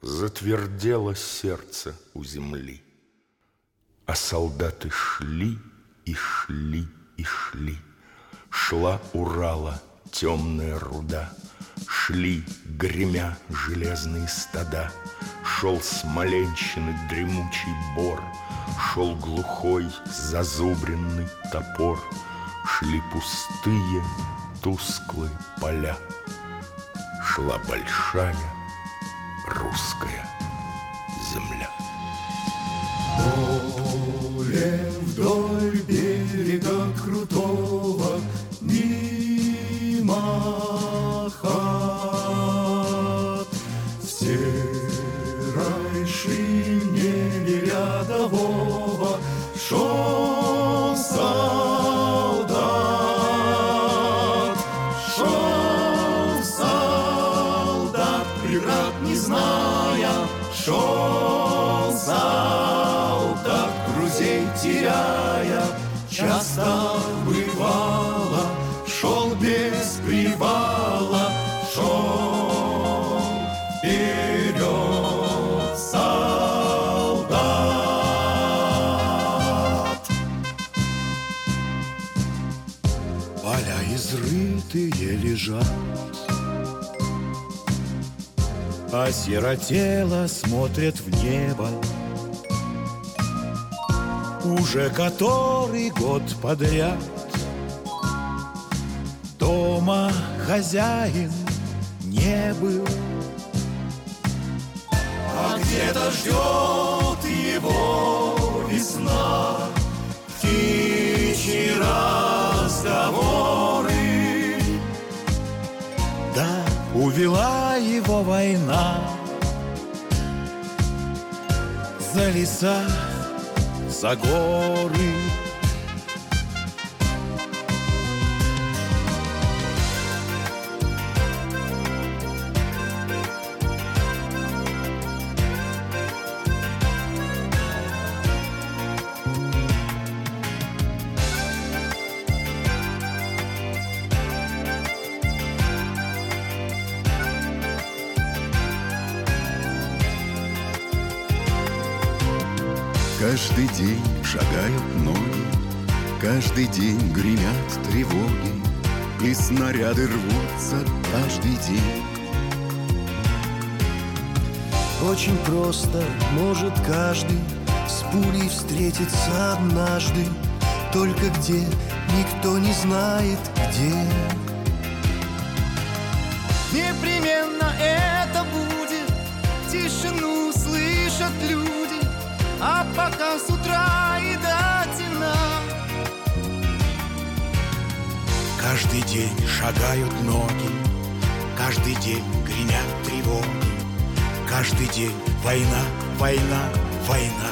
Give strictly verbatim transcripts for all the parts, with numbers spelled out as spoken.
Затвердело сердце у земли, а солдаты шли и шли и шли. Шла Урала темная руда, шли, гремя, железные стада. Шел Смоленщины дремучий бор, шел глухой зазубренный топор. Шли пустые, тусклые поля, шла большая русская земля. Поле вдоль берега крутого, мимо хат, в серой шинели рядового шел солдат. Шел солдат, преград не зная, шел солдат, друзей теряя. Часто бывало, шел без привала, шел вперед солдат. Поля изрытые лежат, осиротело смотрят в небо. Уже который год подряд дома хозяин не был. А где-то ждет его весна, птичьи разговоры. Да, увела его война за леса, за горы. Каждый день шагают ноги, каждый день гремят тревоги, и снаряды рвутся каждый день. Очень просто может каждый с пулей встретиться однажды, только где никто не знает где. Непременно это будет, тишину слышат люди. А пока с утра и до темна. Каждый день шагают ноги, каждый день гремят тревоги, каждый день война, война, война.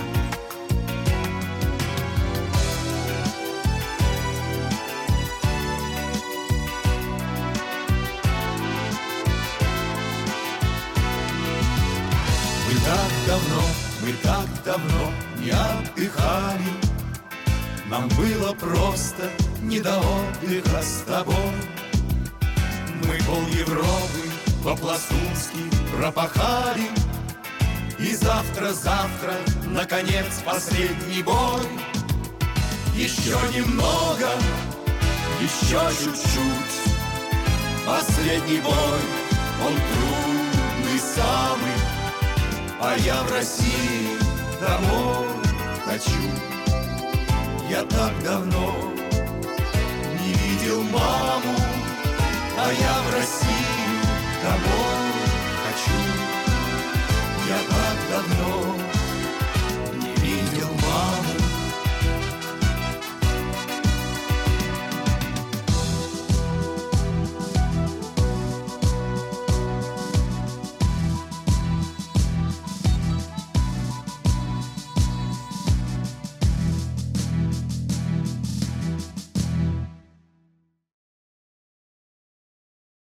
Мы так давно, мы так давно не отдыхали, нам было просто не до отдыха с тобой. Мы пол Европы по-пластунски пропахали, и завтра-завтра, наконец, последний бой. Еще немного, еще чуть-чуть, последний бой, он трудный самый. А я в России домой хочу. Я так давно не видел маму, а я в России домой хочу. Я так давно